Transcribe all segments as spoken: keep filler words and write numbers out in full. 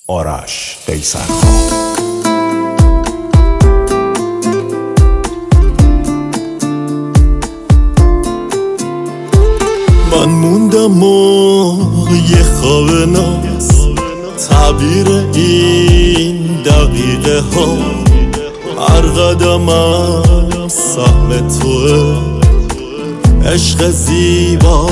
آرش قیصر. من موندم و یه خواب ناز، تعبیر این دقیقه ها، هر قدمم سهم توه، عشق زیبا.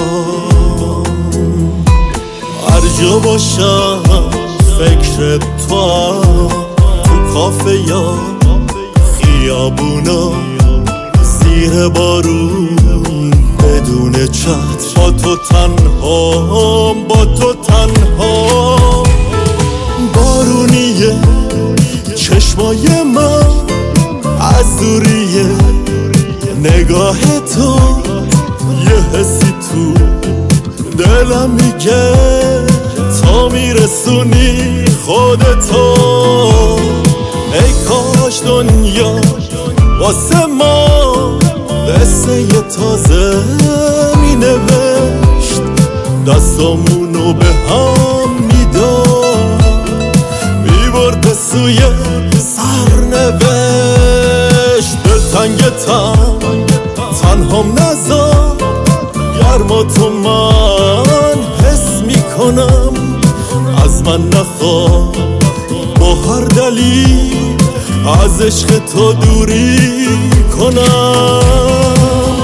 هر جا باشم فکر تو، تو کافه یا خیابونا، زیر بارون بدون چتر، با تو تنها، با تو تنها. بارونیه چشمای من، از دوریه نگاه تو، یه حسی تو دلم میگه تا میرسونی خودتو. ای کاش دنیا واسه ما قصه ی تازه مینوشت، دستامونو به هم میداد، میبرد به سوی سرنوشت. دلتنگتم تنهام نذار، گرما تو من حس میکنم، از من نخواه با هر دلیل از عشق تو دوری کنم.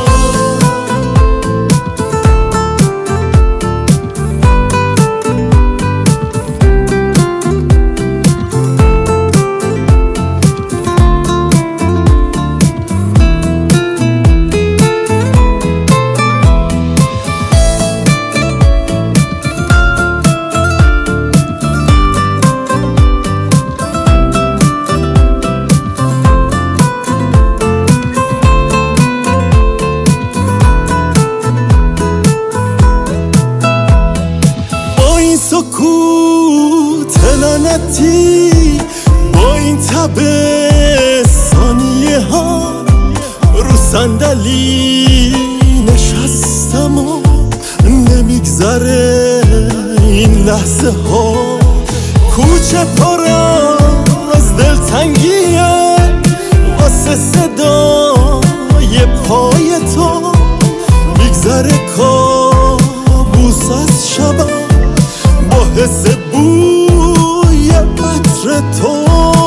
سکوت لعنتی، با این تب ثانیه ها، رو صندلی نشستم و نمیگذره این لحظه ها. کوچه پرم از دلتنگیه، واسه صدای پای تو میگذره کابوس از شبم، با حس بوی عطر تو.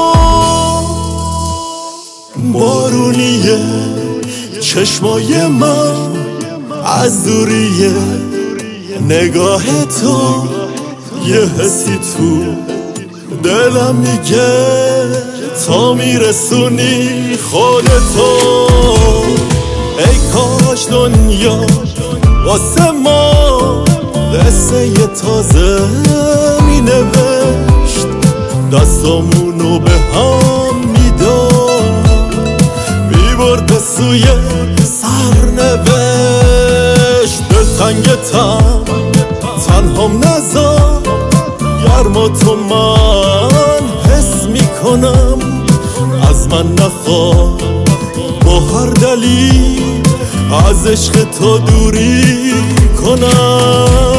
بارونیه چشمای من، از دوریه نگاه تو، یه حسی تو دلم میگه تا میرسونی خودتو. ای کاش دنیا واسه ما قصه ی تازه مینوشت، دستامونو به هم میداد، میبرد به سوی سرنوشت. دلتنگتم تنهام نذار، گرما تو من حس میکنم، از من نخواه با هر دلیل از عشق تو دوری کنم.